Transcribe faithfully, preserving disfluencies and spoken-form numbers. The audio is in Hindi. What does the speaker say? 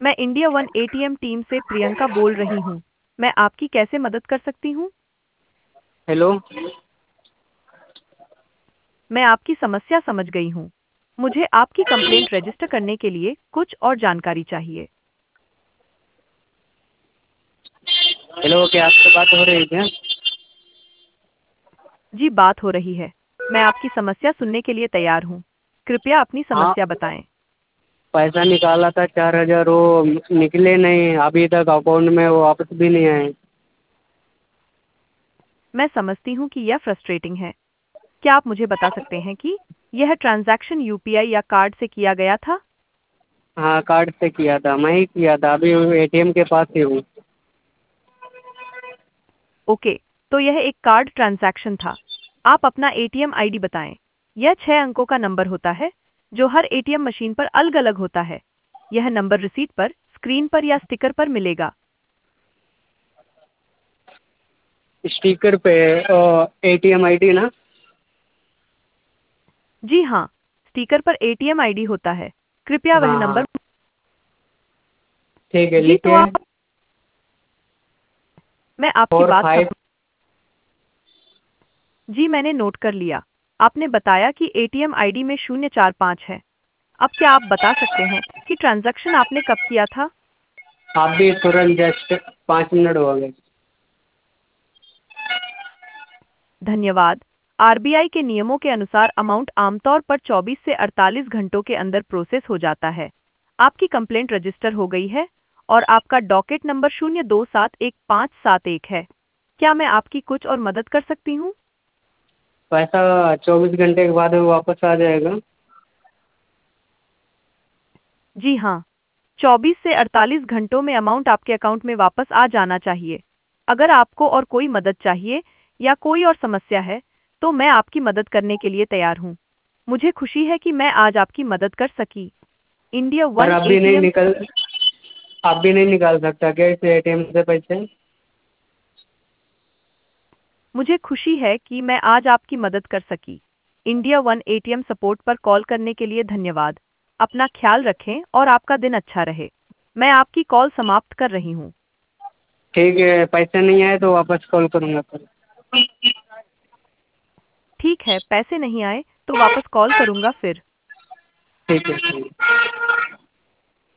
मैं इंडिया वन एटीएम टीम से प्रियंका बोल रही हूँ। मैं आपकी कैसे मदद कर सकती हूँ? हेलो। मैं आपकी समस्या समझ गई हूँ। मुझे आपकी कंप्लेंट रजिस्टर करने के लिए कुछ और जानकारी चाहिए। हेलो, क्या आपसे बात हो रही है क्या? जी, बात हो रही है। मैं आपकी समस्या सुनने के लिए तैयार हूँ। कृपया अपनी हाँ, समस्या बताएं। पैसा निकाला था चार हजार, वो निकले नहीं अभी तक अकाउंट में, वो वापस भी नहीं आए। मैं समझती हूँ कि यह फ्रस्ट्रेटिंग है। क्या आप मुझे बता सकते हैं कि यह ट्रांजैक्शन यूपीआई या कार्ड से किया गया था? हाँ, कार्ड से किया था, मैं ही किया था, अभी एटीएम के पास ही हूँ। ओके, तो यह एक कार्ड ट्रांजैक्शन था। आप अपना एटीएम आईडी बताएं। यह छह अंकों का नंबर होता है जो हर एटीएम मशीन पर अलग अलग होता है। यह नंबर रिसीट पर, स्क्रीन पर या स्टिकर पर मिलेगा। स्टिकर पे एटीएम आईडी ना? जी हाँ, स्टिकर पर एटीएम आईडी होता है। कृपया वह हाँ हाँ, नंबर। ठीक है, जी, तो लिखिए। आप। मैं आपकी फोर बात फाइव समझ। जी, मैंने नोट कर लिया। आपने बताया कि एटीएम आईडी में शून्य चार पाँच है। अब क्या आप बता सकते हैं कि ट्रांजैक्शन आपने कब किया था? अभी तुरंत जस्ट पाँच मिनट हो गए। धन्यवाद। आरबीआई के नियमों के अनुसार अमाउंट आमतौर पर चौबीस से अड़तालीस घंटों के अंदर प्रोसेस हो जाता है। आपकी कंप्लेंट रजिस्टर हो गई है और आपका डॉकेट नंबर शून्य दो सात एक पाँच सात एक है। क्या मैं आपकी कुछ और मदद कर सकती हूँ? पैसा चौबीस घंटे के बाद वापस आ जाएगा? जी हाँ, चौबीस से अड़तालीस घंटों में अमाउंट आपके अकाउंट में वापस आ जाना चाहिए। अगर आपको और कोई मदद चाहिए या कोई और समस्या है, तो मैं आपकी मदद करने के लिए तैयार हूँ। मुझे खुशी है कि मैं आज आपकी मदद कर सकी। इंडिया पर वन अभी नहीं एटीएम। निकल आप भी नहीं निकाल सकता क्या इस एटीएम से पैसे? मुझे खुशी है कि मैं आज आपकी मदद कर सकी। इंडिया वन एटीएम सपोर्ट पर कॉल करने के लिए धन्यवाद। अपना ख्याल रखें और आपका दिन अच्छा रहे। मैं आपकी कॉल समाप्त कर रही हूँ। ठीक है, पैसे नहीं आए तो वापस कॉल करूँगा फिर। ठीक है, पैसे नहीं आए तो वापस कॉल करूँगा फिर। ठीक है, ठीक है।